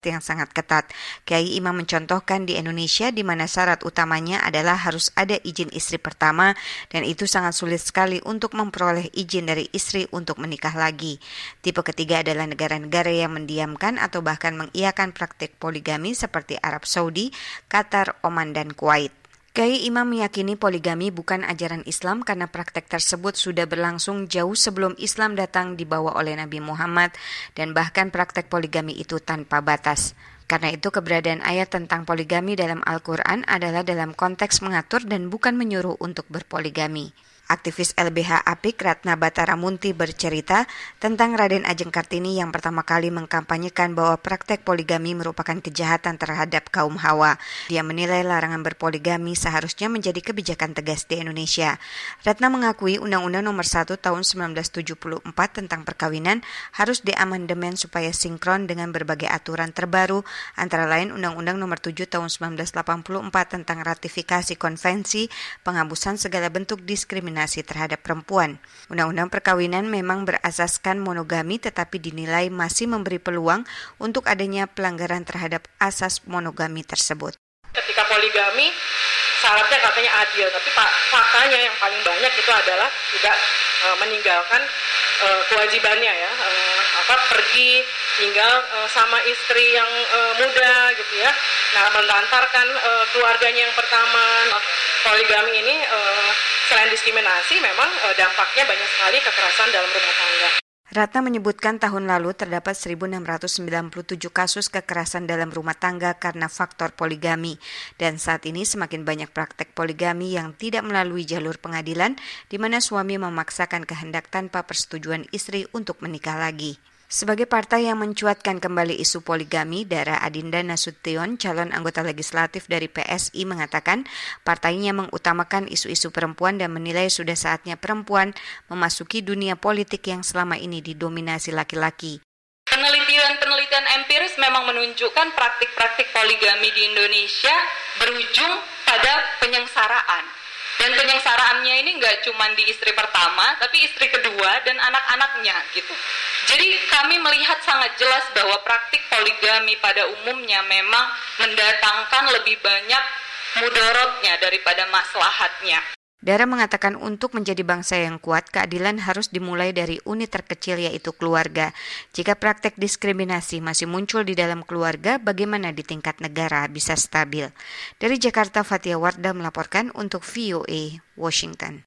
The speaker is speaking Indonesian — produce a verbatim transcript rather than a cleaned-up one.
yang sangat ketat. Kiai Imam mencontohkan di Indonesia di mana syarat utamanya adalah harus ada izin istri pertama dan itu sangat sulit sekali untuk memperoleh izin dari istri untuk menikah lagi. Tipe ketiga adalah negara-negara yang mendiamkan atau bahkan mengiyakan praktik poligami seperti Arab Saudi, Qatar, Oman, dan Kuwait. Kiai Imam meyakini poligami bukan ajaran Islam karena praktek tersebut sudah berlangsung jauh sebelum Islam datang dibawa oleh Nabi Muhammad dan bahkan praktek poligami itu tanpa batas. Karena itu keberadaan ayat tentang poligami dalam Al-Quran adalah dalam konteks mengatur dan bukan menyuruh untuk berpoligami. Aktivis L B H Apik Ratna Batara Munti bercerita tentang Raden Ajeng Kartini yang pertama kali mengkampanyekan bahwa praktek poligami merupakan kejahatan terhadap kaum Hawa. Dia menilai larangan berpoligami seharusnya menjadi kebijakan tegas di Indonesia. Ratna mengakui Undang-Undang Nomor satu Tahun sembilan belas tujuh puluh empat tentang perkawinan harus diamandemen supaya sinkron dengan berbagai aturan terbaru, antara lain Undang-Undang Nomor tujuh Tahun sembilan belas delapan puluh empat tentang ratifikasi konvensi penghapusan segala bentuk diskriminasi terhadap perempuan. Undang-undang perkawinan memang berasaskan monogami tetapi dinilai masih memberi peluang untuk adanya pelanggaran terhadap asas monogami tersebut. Ketika poligami syaratnya katanya adil, tapi faktanya yang paling banyak itu adalah tidak e, meninggalkan e, kewajibannya ya, e, apa pergi tinggal e, sama istri yang e, muda gitu ya. Nah, melantarkan e, keluarganya yang pertama. Nah, poligami ini e, selain diskriminasi memang e, dampaknya banyak sekali kekerasan dalam rumah tangga. Ratna menyebutkan tahun lalu terdapat seribu enam ratus sembilan puluh tujuh kasus kekerasan dalam rumah tangga karena faktor poligami. Dan saat ini semakin banyak praktek poligami yang tidak melalui jalur pengadilan, di mana suami memaksakan kehendak tanpa persetujuan istri untuk menikah lagi. Sebagai partai yang mencuatkan kembali isu poligami, Dara Adinda Nasution, calon anggota legislatif dari P S I, mengatakan partainya mengutamakan isu-isu perempuan dan menilai sudah saatnya perempuan memasuki dunia politik yang selama ini didominasi laki-laki. Penelitian-penelitian empiris memang menunjukkan praktik-praktik poligami di Indonesia berujung pada penyengsaraan. Dan penyengsaraannya ini nggak cuma di istri pertama, tapi istri kedua dan anak-anaknya gitu. Jadi kami melihat sangat jelas bahwa praktik poligami pada umumnya memang mendatangkan lebih banyak mudorotnya daripada maslahatnya. Dara mengatakan untuk menjadi bangsa yang kuat, keadilan harus dimulai dari unit terkecil yaitu keluarga. Jika praktek diskriminasi masih muncul di dalam keluarga, bagaimana di tingkat negara bisa stabil? Dari Jakarta, Fatia Wardah melaporkan untuk V O A Washington.